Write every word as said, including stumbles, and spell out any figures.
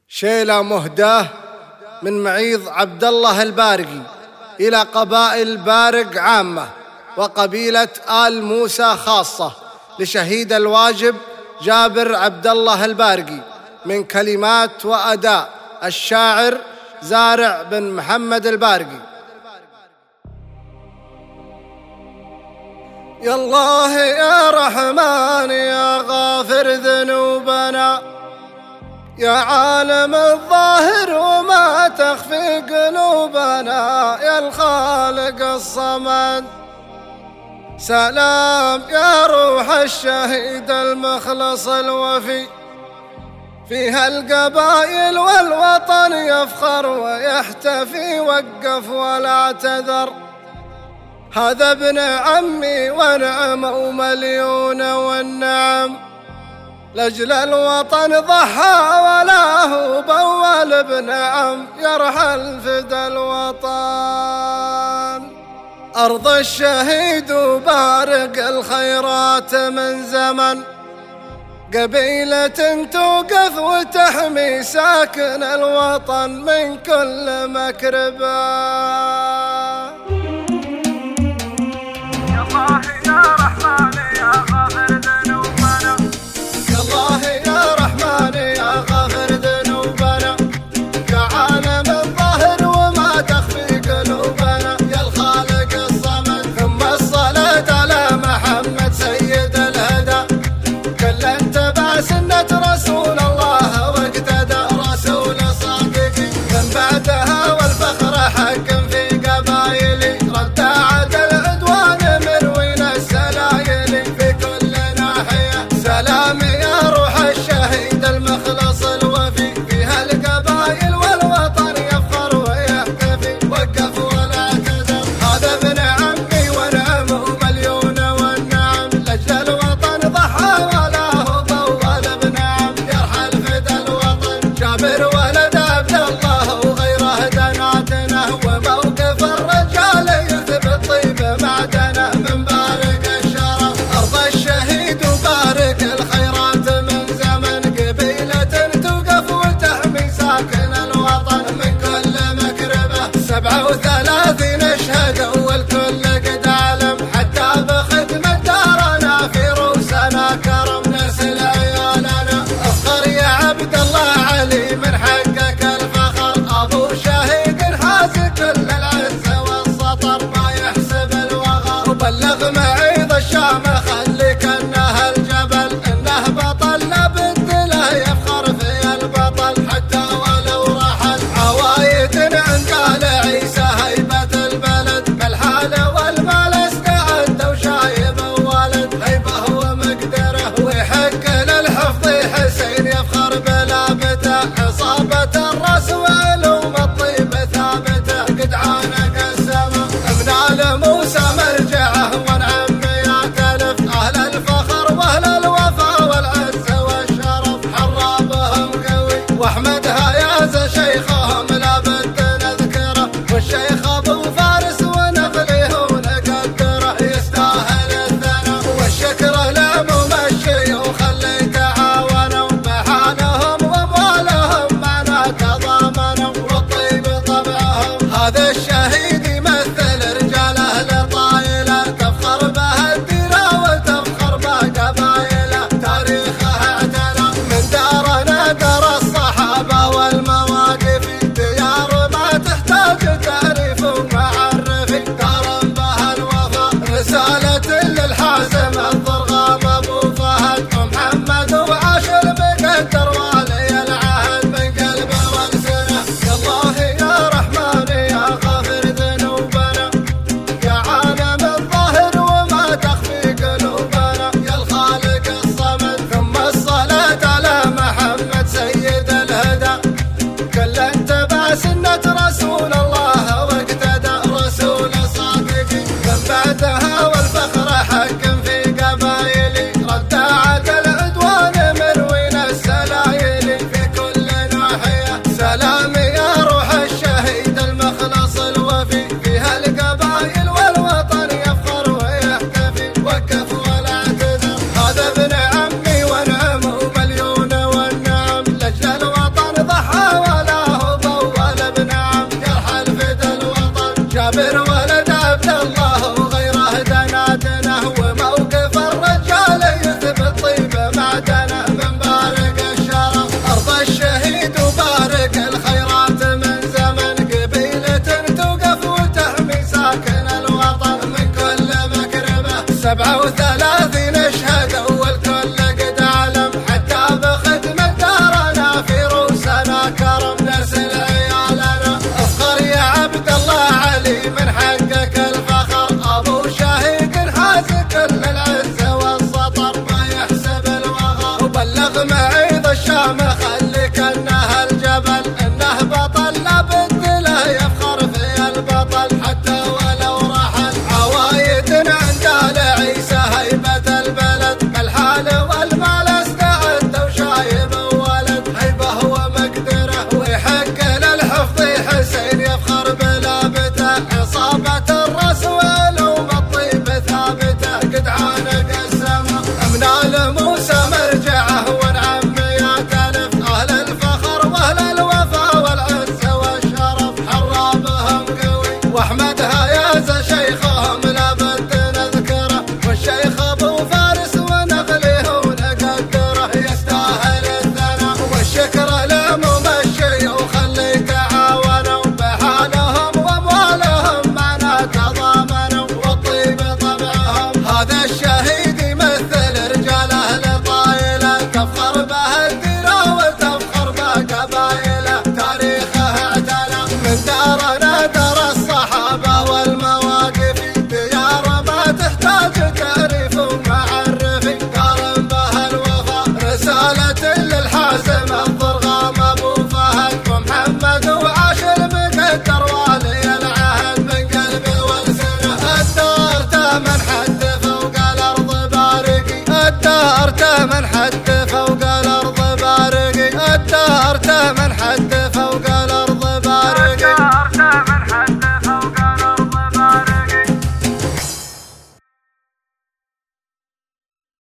شيلة مهداة من معيض عبد الله البارقي إلى قبائل بارق عامة وقبيلة آل موسى خاصة، لشهيد الواجب جابر عبد الله البارقي، من كلمات وأداء الشاعر زارع بن محمد البارقي. يا الله يا رحمن يا غافر ذنوبنا، يا عالم الظاهر وما تخفي قلوبنا، يا الخالق الصمد سلام يا روح الشهيد المخلص الوفي، فيها القبائل والوطن يفخر ويحتفي، وقف ولا اعتذر. هذا ابن عمي ونعمه مليون والنعم، لأجل الوطن ضحى ولا هو بول بنعم، يرحل فدى الوطن. أرض الشهيد وبارق الخيرات من زمن، قبيلة توقف وتحمي ساكن الوطن من كل مكربة. تاريخها اعتنى من دارنا، دار الصحابة والمواقف حتى